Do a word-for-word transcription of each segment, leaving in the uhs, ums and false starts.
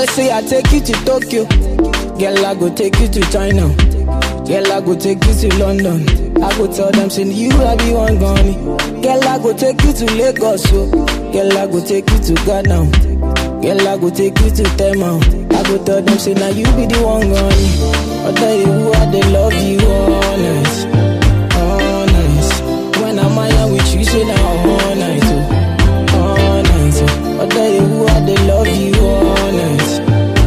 say I take you to Tokyo. Girl, I go take you to China. Girl, I go take you to London. I go tell them, say you I be one gone. Girl, I go take you to Lagos. So. Girl, I go take you to Ghana. Girl, I go take you to Tema. I go tell them, say now you be the one gone. I tell you who I they love you, honest, honest. When I'm out with you, say now all night, oh, all night. Oh. I tell you who I they love you, honest,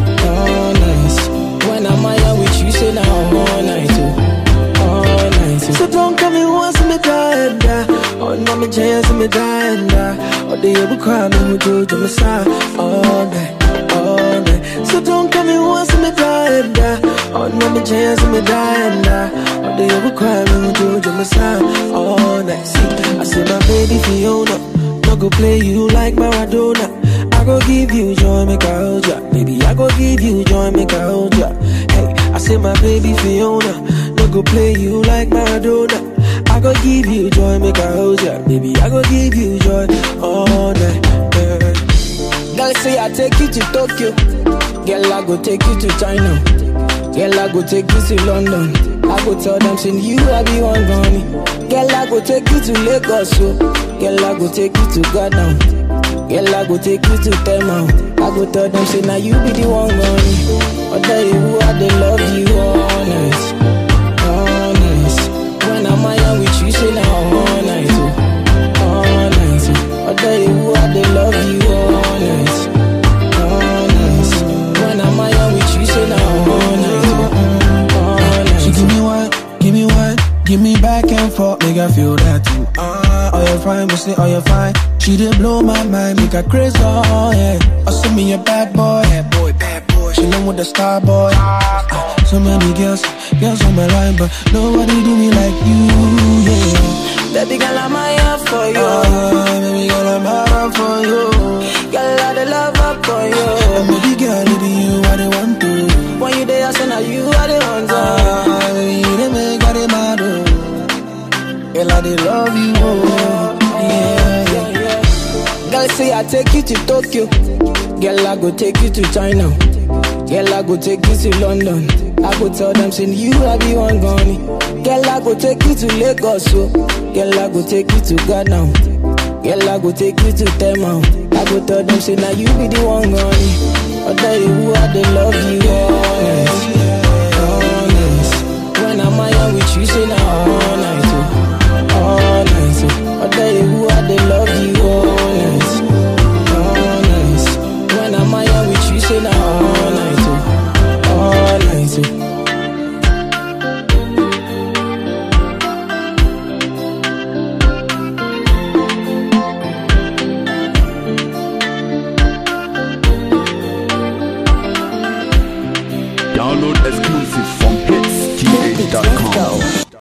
honest. When I'm out with you, say now all night, oh, all night. Oh. So don't come in once me die, oh no me chance me die. Oh, they ever cry me who do to my side all night, all night. So don't come in once me die, oh no me chance me die. Oh, they ever cry me who do to my side all night. See, I say my baby Fiona, no go play you like Maradona. I go give you joy, make I hold ya. Baby, I go give you joy, make I hold ya. Hey, I say my baby Fiona, no go play you like Maradona. I go give you joy, make I hold ya. Baby, I go give you joy all night. Yeah. Girl, say I take you to Tokyo. Girl, I go take you to China. Girl, I go take you to London. I go tell them, say you I be one gone. Girl, I go take you to Lagos. So. Girl, I go take you to Ghana. Girl, I go take you to Tema. I go tell them, say now you be the one gone. I tell you who I they love you, honest, honest. When I'm out with you, say now all night, oh, all night. Oh. I tell you who I they love you, honest, honest. When I'm out with you, say now all night, oh, all night. She give me one, give me one, give me back and forth, make I feel that too. Ah, uh, oh you're fine, me say oh you're fine. She did blow my mind, make her crazy, oh yeah. Oh, send me a bad boy, bad boy, bad boy. She love with the star boy. Uh, so many girls, girls on my line, but nobody do me like you, yeah. Baby girl, I'm here for you. Uh, baby girl, I'm out for you. Girl, I the love up for you. And baby girl, it be you I the want to. When you there, I say now you are the one to. Uh, baby, you the make I the mad, oh. Girl, I the love you, oh. Yeah, yeah, yeah. Girl, say I take you to Tokyo. Girl, I go take you to China. Girl, I go take you to London. I go tell them, say you I be one gone. Girl, I go take you to Lagos. So. Girl, I go take you to Ghana. Girl, I go take you to Tema. I go tell them, say now you be the one gone. I tell you who I they love you, honest, honest. When I'm out with you, say now all night, oh, all night. Oh. I tell you who I they love you, honest, honest. When I'm out with you, say now all night.